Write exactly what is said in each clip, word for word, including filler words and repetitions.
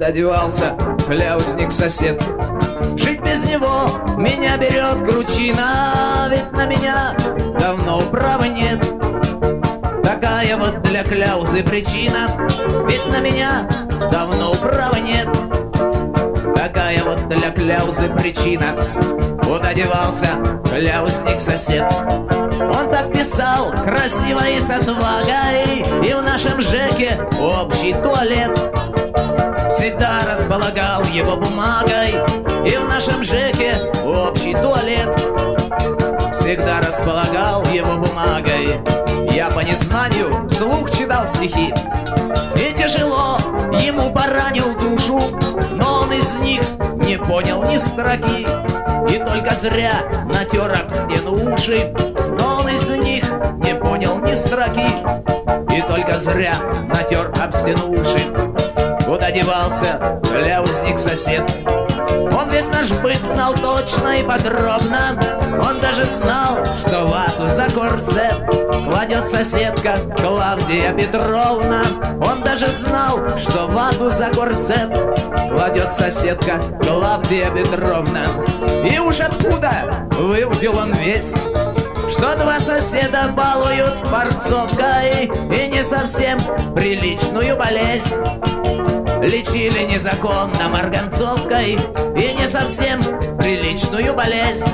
Куда девался кляузник-сосед? Жить без него меня берет кручина, ведь на меня давно управы нет. Такая вот для кляузы причина, ведь на меня давно управы нет. Такая вот для кляузы причина. Куда девался кляузник-сосед? Он так писал красиво и с отвагой, и в нашем ЖЭКе общий туалет всегда располагал его бумагой, и в нашем ЖЭКе общий туалет всегда располагал его бумагой. Я по незнанию вслух читал стихи, и тяжело ему поранил душу, но он из них не понял ни строки, и только зря натер об стену уши. Но он из них не понял ни строки, и только зря натер об стену уши. Куда девался кляузник-сосед? Он весь наш быт знал точно и подробно. Он даже знал, что вату за корсет кладет соседка Клавдия Петровна. Он даже знал, что вату за корсет кладет соседка Клавдия Петровна. И уж откуда выудил он весть, что два соседа балуют борцовкой и не совсем приличную болезнь лечили незаконно марганцовкой, и не совсем приличную болезнь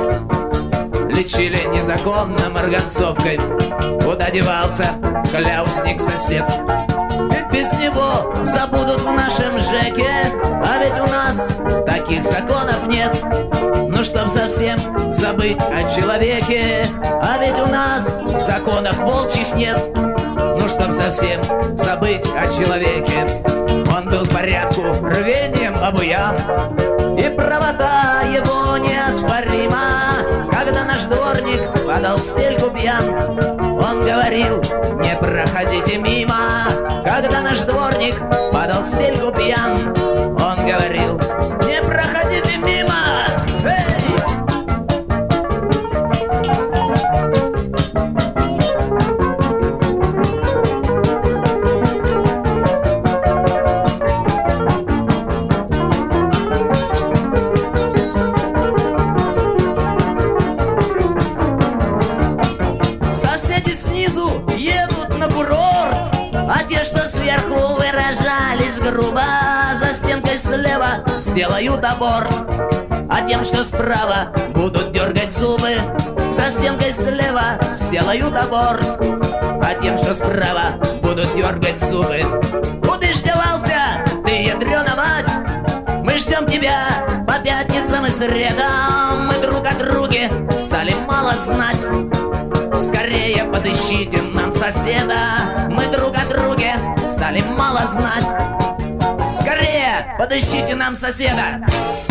лечили незаконно марганцовкой. Куда девался кляузник-сосед? Ведь без него забудут в нашем ЖЭКе, а ведь у нас таких законов нет. Ну, чтоб совсем забыть о человеке, а ведь у нас законов волчьих нет. Ну, чтоб совсем забыть о человеке. Он был в порядку рвением обуян, и правота его неоспорима. Когда наш дворник подал в стельку пьян, он говорил: не проходите мимо. Когда наш дворник подал в стельку пьян, он говорил: не проходите мимо. Эй! Сверху выражались грубо, за стенкой слева сделают аборт, а тем, что справа, будут дергать зубы. За стенкой слева сделают аборт, а тем, что справа, будут дергать зубы. Куда ж девался ты, ядрёна мать? Мы ждем тебя по пятницам и средам. Мы друг о друге стали мало знать. Скорее подыщите нам соседа. Мы друг о друге стали мало знать. Скорее подыщите нам соседа.